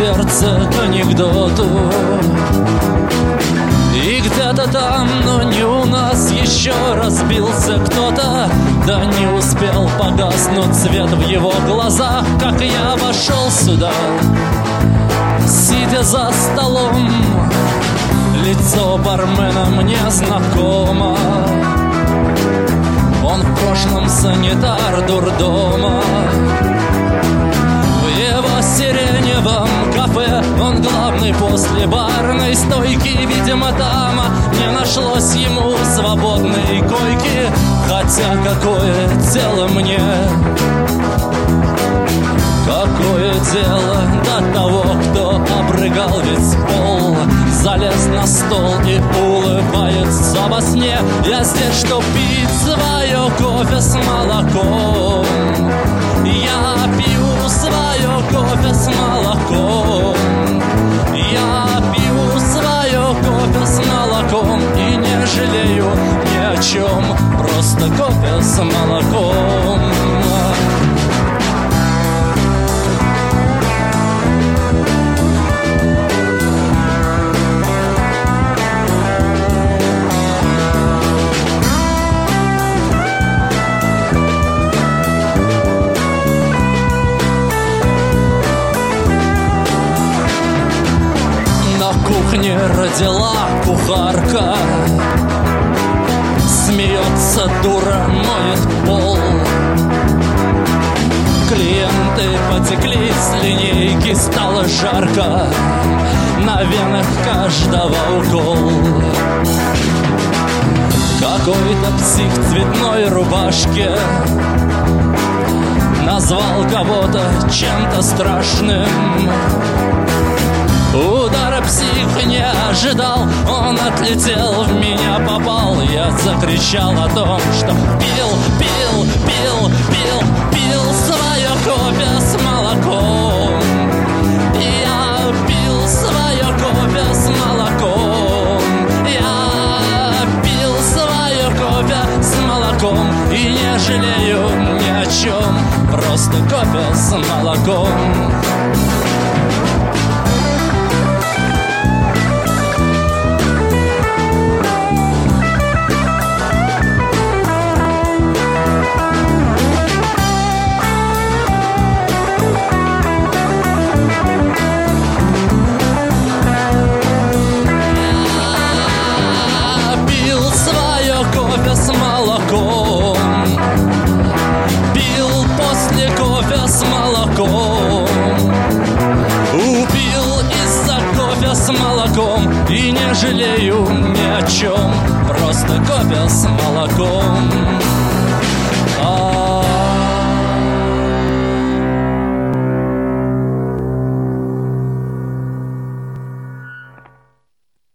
сердце к анекдоту. И где-то там, но не у нас, еще разбился кто-то. Да не успел погаснуть свет в его глазах, как я вошел сюда. Сидя за столом, лицо бармена мне знакомо. Он в прошлом санитар дурдома. В его сиреневом кафе он главный после барной стойки. Видимо, там не нашлось ему свободной койки. Хотя какое дело мне, какое дело до того, кто обрыгал весь пол, залез на стол и улыбается во сне. Я здесь, чтоб пить свое кофе с молоком. Я пью свое кофе с молоком. Я пью свое кофе с молоком и не жалею ни о чем, просто кофе с молоком. кухне родила кухарка. Смеется дура, моет пол. Клиенты потекли с линейки, стало жарко. На венах каждого укол. Какой-то псих в цветной рубашке назвал кого-то чем-то страшным. Удара псих не ожидал, он отлетел, в меня попал. Я закричал о том, что пил свое кофе с молоком. Я пил свое кофе с молоком. Я пил свое кофе с молоком и не жалею ни о чем, просто кофе с молоком. Пил после кофе с молоком. Убил из-за кофе с молоком и не жалею ни о чем, просто кофе с молоком.